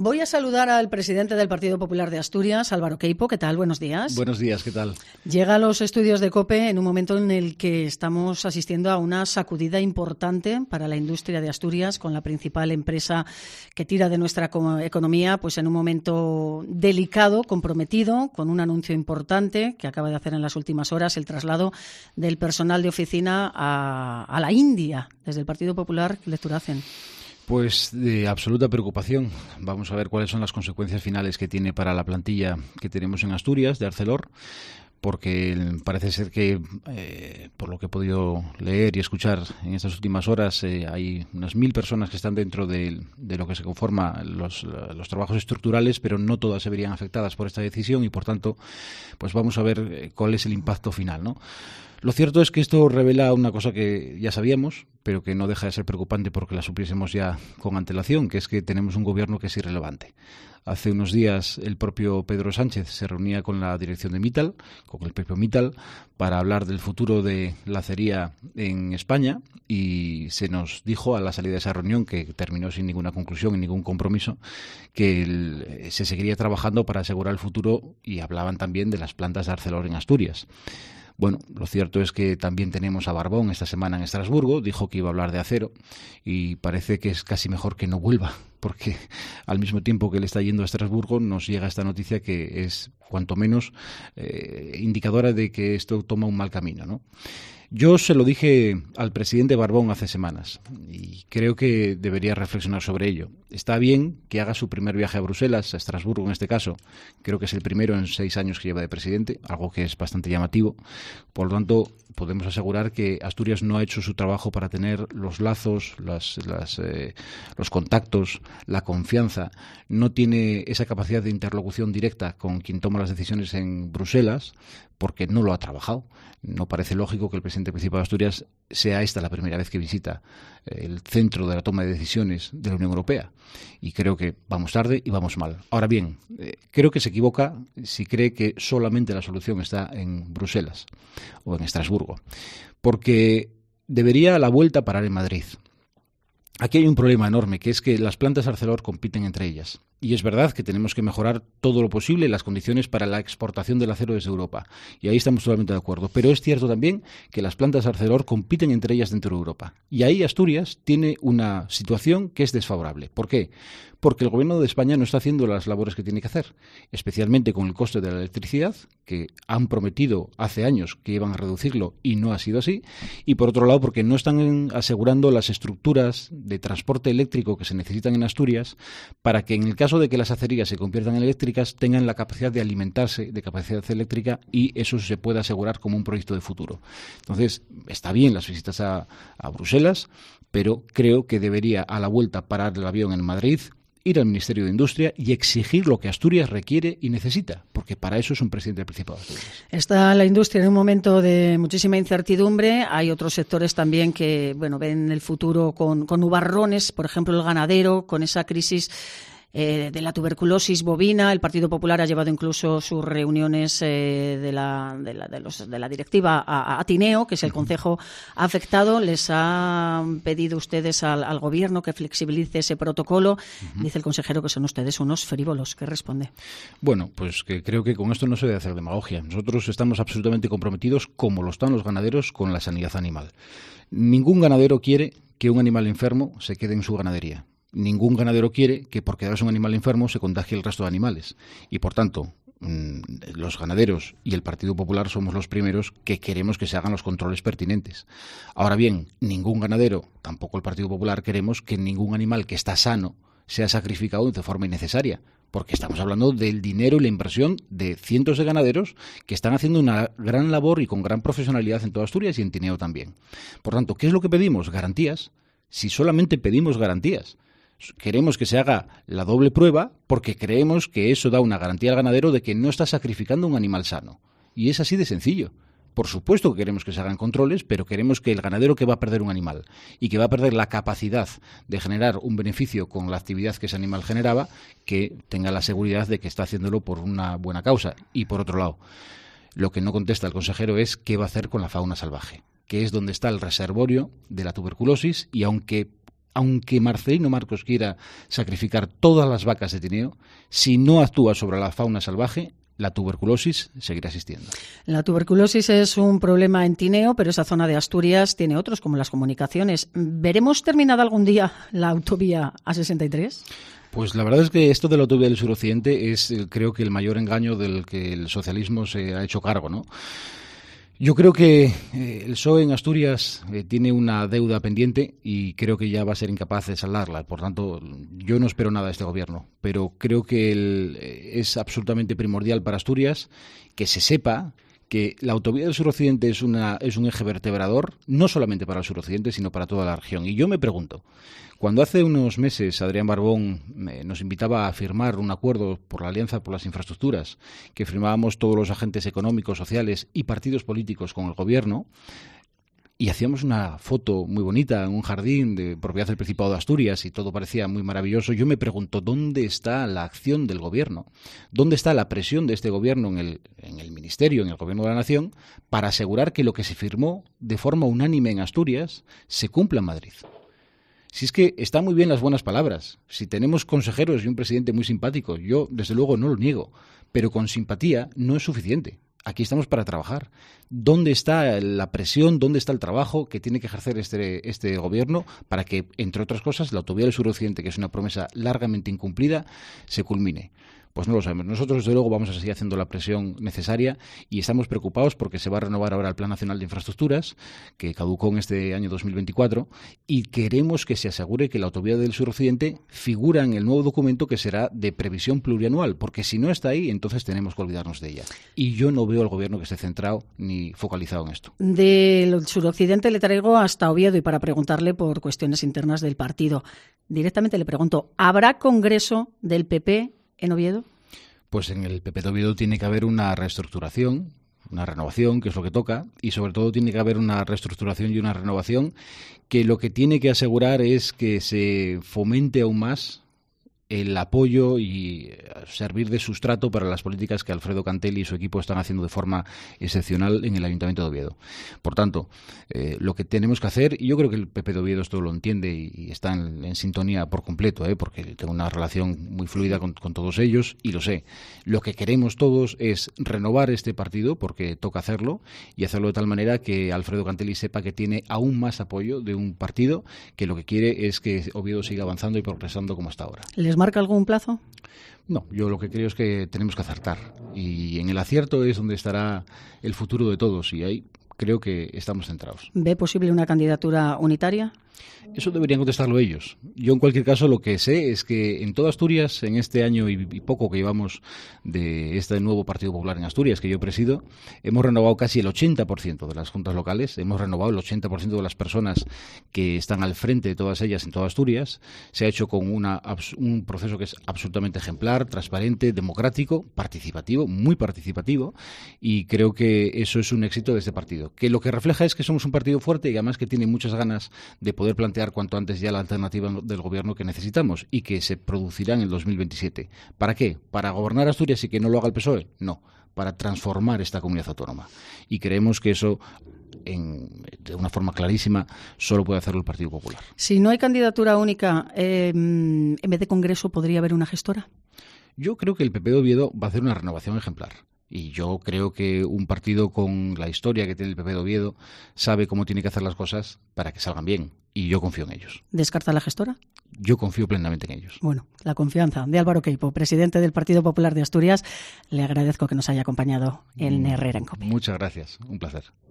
Voy a saludar al presidente del Partido Popular de Asturias, Álvaro Queipo. ¿Qué tal? Buenos días. Buenos días, ¿qué tal? Llega a los estudios de COPE en un momento en el que estamos asistiendo a una sacudida importante para la industria de Asturias, con la principal empresa que tira de nuestra economía, pues en un momento delicado, comprometido, con un anuncio importante que acaba de hacer en las últimas horas, el traslado del personal de oficina a la India. Desde el Partido Popular, ¿qué lectura hacen? Pues de absoluta preocupación. Vamos a ver cuáles son las consecuencias finales que tiene para la plantilla que tenemos en Asturias, de Arcelor, porque parece ser que, por lo que he podido leer y escuchar en estas últimas horas, hay unas 1.000 personas que están dentro de lo que se conforma los trabajos estructurales, pero no todas se verían afectadas por esta decisión y, por tanto, pues vamos a ver cuál es el impacto final, ¿no? Lo cierto es que esto revela una cosa que ya sabíamos, pero que no deja de ser preocupante porque la supiésemos ya con antelación, que es que tenemos un gobierno que es irrelevante. Hace unos días el propio Pedro Sánchez se reunía con la dirección de Mittal, con el propio Mittal, para hablar del futuro de la acería en España, y se nos dijo a la salida de esa reunión, que terminó sin ninguna conclusión y ningún compromiso, que se seguiría trabajando para asegurar el futuro, y hablaban también de las plantas de Arcelor en Asturias. Bueno, lo cierto es que también tenemos a Barbón esta semana en Estrasburgo, dijo que iba a hablar de acero y parece que es casi mejor que no vuelva, porque al mismo tiempo que él está yendo a Estrasburgo nos llega esta noticia que es cuanto menos indicadora de que esto toma un mal camino, ¿no? Yo se lo dije al presidente Barbón hace semanas y creo que debería reflexionar sobre ello. Está bien que haga su primer viaje a Bruselas, a Estrasburgo en este caso. Creo que es el primero en 6 años que lleva de presidente, algo que es bastante llamativo. Por lo tanto, podemos asegurar que Asturias no ha hecho su trabajo para tener los lazos, los contactos, la confianza. No tiene esa capacidad de interlocución directa con quien toma las decisiones en Bruselas, porque no lo ha trabajado. No parece lógico que el presidente principal de Asturias sea esta la primera vez que visita el centro de la toma de decisiones de la Unión Europea. Y creo que vamos tarde y vamos mal. Ahora bien, creo que se equivoca si cree que solamente la solución está en Bruselas o en Estrasburgo, porque debería a la vuelta parar en Madrid. Aquí hay un problema enorme, que es que las plantas Arcelor compiten entre ellas. Y es verdad que tenemos que mejorar todo lo posible las condiciones para la exportación del acero desde Europa. Y ahí estamos totalmente de acuerdo. Pero es cierto también que las plantas Arcelor compiten entre ellas dentro de Europa. Y ahí Asturias tiene una situación que es desfavorable. ¿Por qué? Porque el Gobierno de España no está haciendo las labores que tiene que hacer, especialmente con el coste de la electricidad, que han prometido hace años que iban a reducirlo y no ha sido así, y por otro lado porque no están asegurando las estructuras de transporte eléctrico que se necesitan en Asturias para que en el caso de que las acerías se conviertan en eléctricas tengan la capacidad de alimentarse de capacidad eléctrica y eso se pueda asegurar como un proyecto de futuro. Entonces, está bien las visitas a Bruselas, pero creo que debería a la vuelta parar el avión en Madrid, ir al Ministerio de Industria y exigir lo que Asturias requiere y necesita, porque para eso es un presidente del Principado de Asturias. Está la industria en un momento de muchísima incertidumbre. Hay otros sectores también que ven el futuro con nubarrones, por ejemplo el ganadero, con esa crisis de la tuberculosis bovina. El Partido Popular ha llevado incluso sus reuniones de la directiva a Tineo, que es el concejo afectado. Les han pedido ustedes al gobierno que flexibilice ese protocolo. Dice el consejero que son ustedes unos frívolos. ¿Qué responde? Bueno, pues que creo que con esto no se debe hacer demagogia. Nosotros estamos absolutamente comprometidos, como lo están los ganaderos, con la sanidad animal. Ningún ganadero quiere que un animal enfermo se quede en su ganadería. Ningún ganadero quiere que por quedarse un animal enfermo se contagie el resto de animales. Y, por tanto, los ganaderos y el Partido Popular somos los primeros que queremos que se hagan los controles pertinentes. Ahora bien, ningún ganadero, tampoco el Partido Popular, queremos que ningún animal que está sano sea sacrificado de forma innecesaria, porque estamos hablando del dinero y la inversión de cientos de ganaderos que están haciendo una gran labor y con gran profesionalidad en toda Asturias y en Tineo también. Por tanto, ¿qué es lo que pedimos? Garantías. Si solamente pedimos garantías, queremos que se haga la doble prueba porque creemos que eso da una garantía al ganadero de que no está sacrificando un animal sano. Y es así de sencillo. Por supuesto que queremos que se hagan controles, pero queremos que el ganadero que va a perder un animal y que va a perder la capacidad de generar un beneficio con la actividad que ese animal generaba, que tenga la seguridad de que está haciéndolo por una buena causa. Y por otro lado, lo que no contesta el consejero es qué va a hacer con la fauna salvaje, que es donde está el reservorio de la tuberculosis, y aunque aunque Marcelino Marcos quiera sacrificar todas las vacas de Tineo, si no actúa sobre la fauna salvaje, la tuberculosis seguirá existiendo. La tuberculosis es un problema en Tineo, pero esa zona de Asturias tiene otros, como las comunicaciones. ¿Veremos terminada algún día la autovía A63? Pues la verdad es que esto de la autovía del suroccidente es, creo que, el mayor engaño del que el socialismo se ha hecho cargo, ¿no? Yo creo que el PSOE en Asturias tiene una deuda pendiente y creo que ya va a ser incapaz de saldarla. Por tanto, yo no espero nada de este gobierno, pero creo que es absolutamente primordial para Asturias que se sepa que la autovía del suroccidente es un eje vertebrador, no solamente para el suroccidente, sino para toda la región. Y yo me pregunto, cuando hace unos meses Adrián Barbón nos invitaba a firmar un acuerdo por la Alianza por las Infraestructuras, que firmábamos todos los agentes económicos, sociales y partidos políticos con el gobierno, y hacíamos una foto muy bonita en un jardín de propiedad del Principado de Asturias y todo parecía muy maravilloso, yo me pregunto, ¿dónde está la acción del gobierno? ¿Dónde está la presión de este gobierno en el Ministerio, en el Gobierno de la Nación, para asegurar que lo que se firmó de forma unánime en Asturias se cumpla en Madrid? Si es que están muy bien las buenas palabras, si tenemos consejeros y un presidente muy simpático, yo desde luego no lo niego, pero con simpatía no es suficiente. Aquí estamos para trabajar. ¿Dónde está la presión, dónde está el trabajo que tiene que ejercer este gobierno para que, entre otras cosas, la autovía del suroccidente, que es una promesa largamente incumplida, se culmine? Pues no lo sabemos. Nosotros, desde luego, vamos a seguir haciendo la presión necesaria y estamos preocupados porque se va a renovar ahora el Plan Nacional de Infraestructuras, que caducó en este año 2024, y queremos que se asegure que la autovía del suroccidente figura en el nuevo documento que será de previsión plurianual, porque si no está ahí, entonces tenemos que olvidarnos de ella. Y yo no veo al gobierno que esté centrado ni focalizado en esto. Del suroccidente le traigo hasta Oviedo y para preguntarle por cuestiones internas del partido. Directamente le pregunto, ¿habrá congreso del PP en Oviedo? Pues en el PP de Oviedo tiene que haber una reestructuración, una renovación, que es lo que toca, y sobre todo tiene que haber una reestructuración y una renovación que lo que tiene que asegurar es que se fomente aún más el apoyo y servir de sustrato para las políticas que Alfredo Cantelli y su equipo están haciendo de forma excepcional en el Ayuntamiento de Oviedo. Por tanto, lo que tenemos que hacer, y yo creo que el PP de Oviedo esto lo entiende y está en sintonía por completo, porque tengo una relación muy fluida con todos ellos y lo sé. Lo que queremos todos es renovar este partido, porque toca hacerlo, y hacerlo de tal manera que Alfredo Cantelli sepa que tiene aún más apoyo de un partido que lo que quiere es que Oviedo siga avanzando y progresando como hasta ahora. ¿Les marca algún plazo? No, yo lo que creo es que tenemos que acertar y en el acierto es donde estará el futuro de todos y ahí creo que estamos centrados. ¿Ve posible una candidatura unitaria? Eso deberían contestarlo ellos. Yo, en cualquier caso, lo que sé es que en toda Asturias, en este año y poco que llevamos de este nuevo Partido Popular en Asturias, que yo presido, hemos renovado casi el 80% de las juntas locales, hemos renovado el 80% de las personas que están al frente de todas ellas en toda Asturias. Se ha hecho con un proceso que es absolutamente ejemplar, transparente, democrático, participativo, muy participativo, y creo que eso es un éxito de este partido. Que lo que refleja es que somos un partido fuerte y además que tiene muchas ganas de poder plantear cuanto antes ya la alternativa del gobierno que necesitamos y que se producirá en el 2027. ¿Para qué? ¿Para gobernar Asturias y que no lo haga el PSOE? No, para transformar esta comunidad autónoma. Y creemos que eso, de una forma clarísima, solo puede hacerlo el Partido Popular. Si no hay candidatura única, en vez de Congreso, ¿podría haber una gestora? Yo creo que el PP de Oviedo va a hacer una renovación ejemplar. Y yo creo que un partido con la historia que tiene el PP de Oviedo sabe cómo tiene que hacer las cosas para que salgan bien. Y yo confío en ellos. ¿Descarta la gestora? Yo confío plenamente en ellos. Bueno, la confianza de Álvaro Queipo, presidente del Partido Popular de Asturias. Le agradezco que nos haya acompañado en Herrera en COPE. Muchas gracias. Un placer.